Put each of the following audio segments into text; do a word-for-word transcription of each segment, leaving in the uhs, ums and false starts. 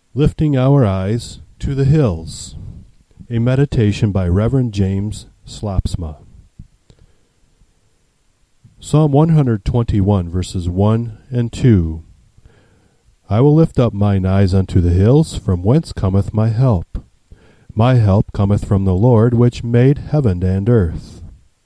Lifting Our Eyes to the Hills, a meditation by Reverend James Slopsma. Psalm one twenty-one, verses one and two. I will lift up mine eyes unto the hills, from whence cometh my help. My help cometh from the Lord, which made heaven and earth.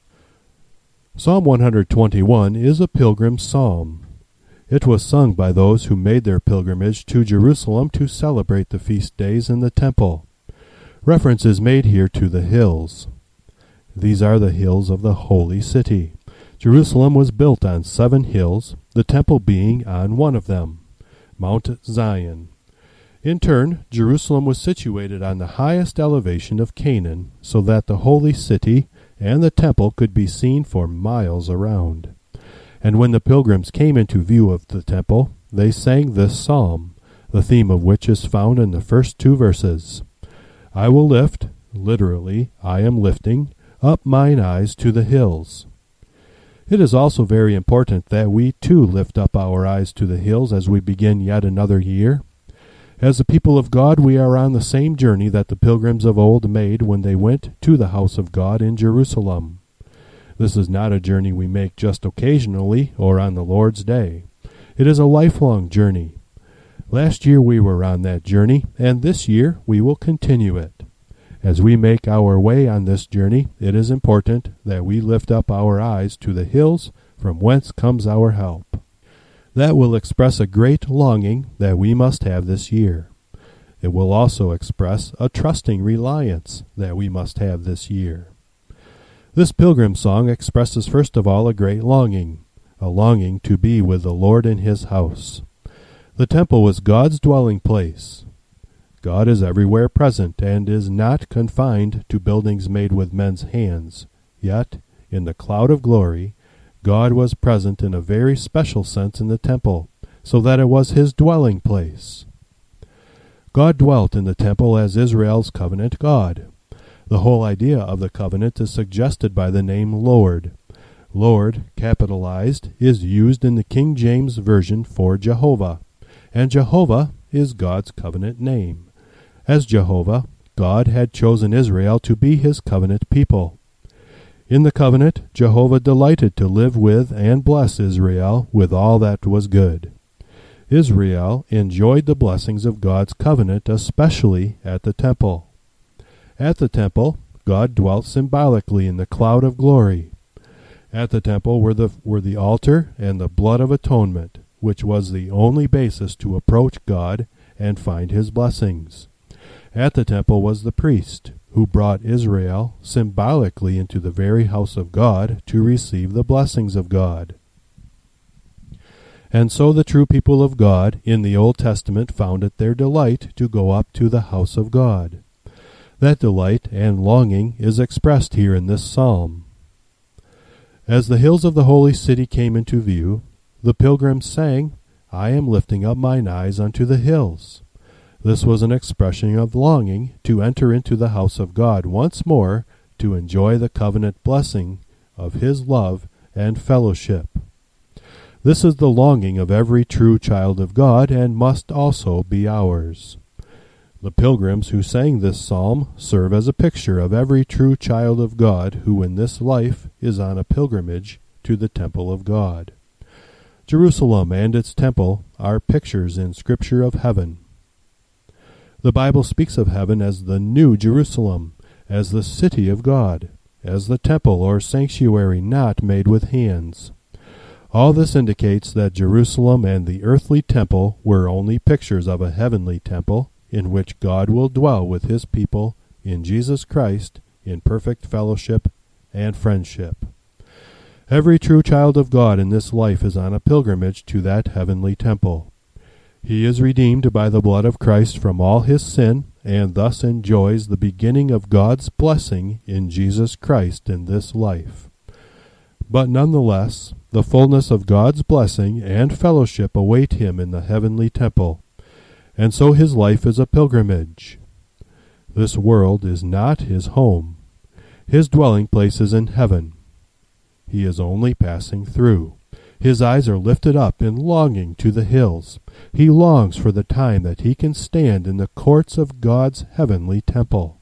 Psalm one twenty-one is a pilgrim psalm. It was sung by those who made their pilgrimage to Jerusalem to celebrate the feast days in the temple. Reference is made here to the hills. These are the hills of the holy city. Jerusalem was built on seven hills, the temple being on one of them, Mount Zion. In turn, Jerusalem was situated on the highest elevation of Canaan, so that the holy city and the temple could be seen for miles around. And when the pilgrims came into view of the temple, they sang this psalm, the theme of which is found in the first two verses. I will lift, literally, I am lifting, up mine eyes to the hills. It is also very important that we too lift up our eyes to the hills as we begin yet another year. As the people of God, we are on the same journey that the pilgrims of old made when they went to the house of God in Jerusalem. This is not a journey we make just occasionally or on the Lord's Day. It is a lifelong journey. Last year we were on that journey, and this year we will continue it. As we make our way on this journey, it is important that we lift up our eyes to the hills from whence comes our help. That will express a great longing that we must have this year. It will also express a trusting reliance that we must have this year. This pilgrim song expresses first of all a great longing, a longing to be with the Lord in his house. The temple was God's dwelling place. God is everywhere present and is not confined to buildings made with men's hands. Yet, in the cloud of glory, God was present in a very special sense in the temple, so that it was his dwelling place. God dwelt in the temple as Israel's covenant God. The whole idea of the covenant is suggested by the name Lord. Lord, capitalized, is used in the King James Version for Jehovah, and Jehovah is God's covenant name. As Jehovah, God had chosen Israel to be his covenant people. In the covenant, Jehovah delighted to live with and bless Israel with all that was good. Israel enjoyed the blessings of God's covenant, especially at the temple. At the temple, God dwelt symbolically in the cloud of glory. At the temple were the, were the altar and the blood of atonement, which was the only basis to approach God and find his blessings. At the temple was the priest, who brought Israel symbolically into the very house of God to receive the blessings of God. And so the true people of God in the Old Testament found it their delight to go up to the house of God. That delight and longing is expressed here in this psalm. As the hills of the holy city came into view, the pilgrims sang, I am lifting up mine eyes unto the hills. This was an expression of longing to enter into the house of God once more to enjoy the covenant blessing of his love and fellowship. This is the longing of every true child of God and must also be ours. The pilgrims who sang this psalm serve as a picture of every true child of God who in this life is on a pilgrimage to the temple of God. Jerusalem and its temple are pictures in Scripture of heaven. The Bible speaks of heaven as the New Jerusalem, as the city of God, as the temple or sanctuary not made with hands. All this indicates that Jerusalem and the earthly temple were only pictures of a heavenly temple, in which God will dwell with his people in Jesus Christ in perfect fellowship and friendship. Every true child of God in this life is on a pilgrimage to that heavenly temple. He is redeemed by the blood of Christ from all his sin, and thus enjoys the beginning of God's blessing in Jesus Christ in this life. But nonetheless, the fullness of God's blessing and fellowship await him in the heavenly temple, and so his life is a pilgrimage. This world is not his home. His dwelling place is in heaven. He is only passing through. His eyes are lifted up in longing to the hills. He longs for the time that he can stand in the courts of God's heavenly temple.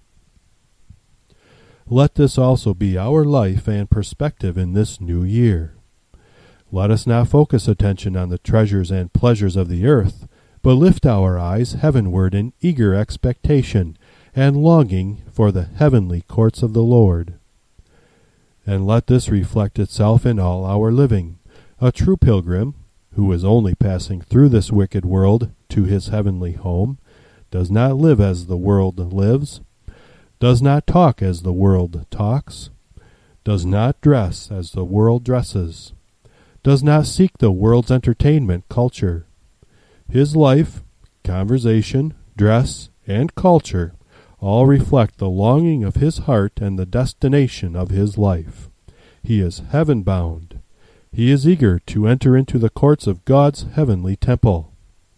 Let this also be our life and perspective in this new year. Let us not focus attention on the treasures and pleasures of the earth, but lift our eyes heavenward in eager expectation and longing for the heavenly courts of the Lord. And let this reflect itself in all our living. A true pilgrim, who is only passing through this wicked world to his heavenly home, does not live as the world lives, does not talk as the world talks, does not dress as the world dresses, does not seek the world's entertainment culture. His life, conversation, dress, and culture all reflect the longing of his heart and the destination of his life. He is heaven-bound. He is eager to enter into the courts of God's heavenly temple.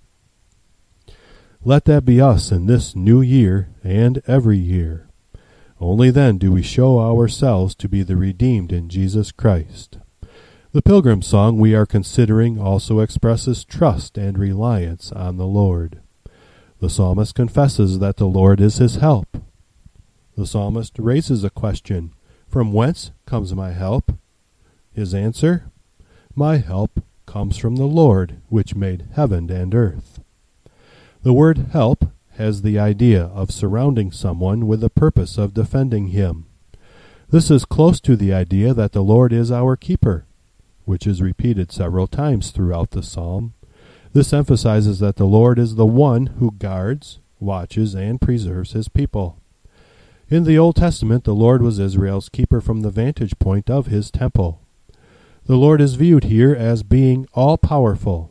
Let that be us in this new year and every year. Only then do we show ourselves to be the redeemed in Jesus Christ. The Pilgrim Song we are considering also expresses trust and reliance on the Lord. The psalmist confesses that the Lord is his help. The psalmist raises a question, "From whence comes my help?" His answer, "My help comes from the Lord, which made heaven and earth." The word help has the idea of surrounding someone with the purpose of defending him. This is close to the idea that the Lord is our keeper, which is repeated several times throughout the psalm. This emphasizes that the Lord is the one who guards, watches, and preserves his people. In the Old Testament, the Lord was Israel's keeper from the vantage point of his temple. The Lord is viewed here as being all-powerful.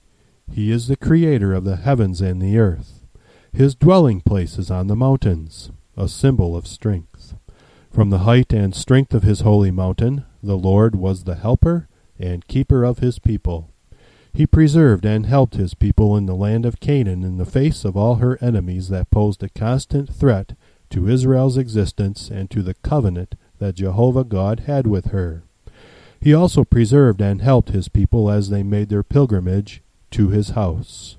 He is the creator of the heavens and the earth. His dwelling place is on the mountains, a symbol of strength. From the height and strength of his holy mountain, the Lord was the helper and keeper of his people. He preserved and helped his people in the land of Canaan in the face of all her enemies that posed a constant threat to Israel's existence and to the covenant that Jehovah God had with her. He also preserved and helped his people as they made their pilgrimage to his house.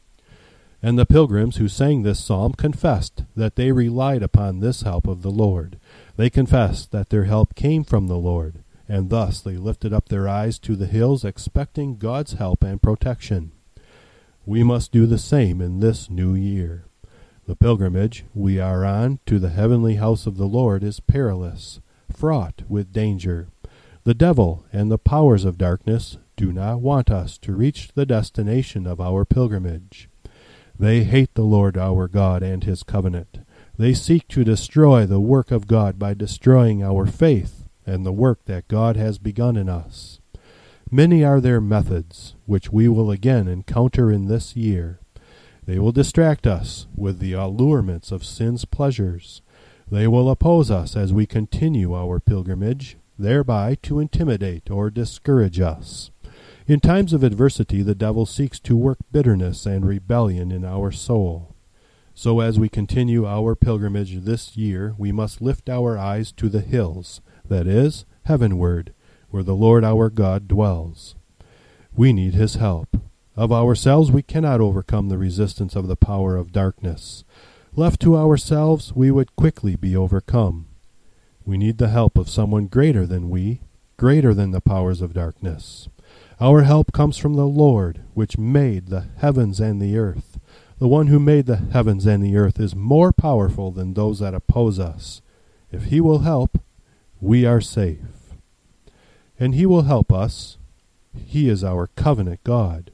And the pilgrims who sang this psalm confessed that they relied upon this help of the Lord. They confessed that their help came from the Lord, and thus they lifted up their eyes to the hills, expecting God's help and protection. We must do the same in this new year. The pilgrimage we are on to the heavenly house of the Lord is perilous, fraught with danger. The devil and the powers of darkness do not want us to reach the destination of our pilgrimage. They hate the Lord our God and his covenant. They seek to destroy the work of God by destroying our faith and the work that God has begun in us. Many are their methods, which we will again encounter in this year. They will distract us with the allurements of sin's pleasures. They will oppose us as we continue our pilgrimage, thereby to intimidate or discourage us. In times of adversity, the devil seeks to work bitterness and rebellion in our soul. So as we continue our pilgrimage this year, we must lift our eyes to the hills, that is, heavenward, where the Lord our God dwells. We need his help. Of ourselves we cannot overcome the resistance of the power of darkness. Left to ourselves, we would quickly be overcome. We need the help of someone greater than we, greater than the powers of darkness. Our help comes from the Lord, which made the heavens and the earth. The one who made the heavens and the earth is more powerful than those that oppose us. If he will help, we are safe. And he will help us. He is our covenant God.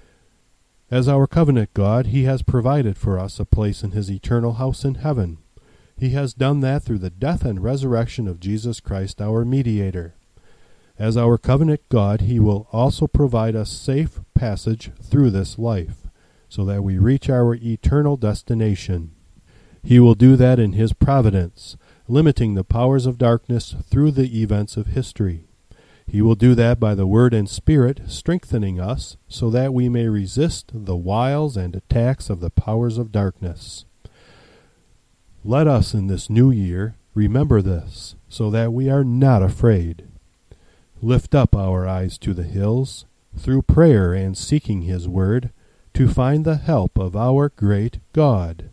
As our covenant God, he has provided for us a place in his eternal house in heaven. He has done that through the death and resurrection of Jesus Christ, our mediator. As our covenant God, he will also provide us safe passage through this life, so that we reach our eternal destination. He will do that in his providence, limiting the powers of darkness through the events of history. He will do that by the word and spirit, strengthening us, so that we may resist the wiles and attacks of the powers of darkness. Let us in this new year remember this, so that we are not afraid. lift up our eyes to the hills, through prayer and seeking his word, to find the help of our great God.